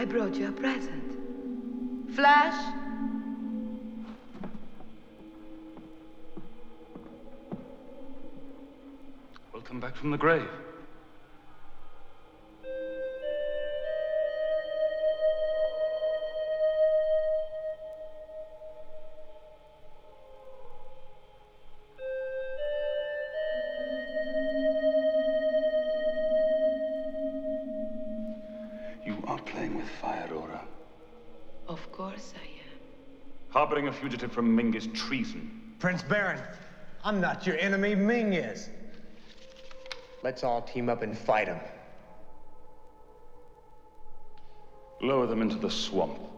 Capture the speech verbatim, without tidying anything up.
I brought you a present. Flash? Welcome back from the grave. You are playing with fire, Aura. Of course I am. Harboring a fugitive from Ming is treason. Prince Baron, I'm not your enemy, Ming is. Let's all team up and fight him. Lower them into the swamp.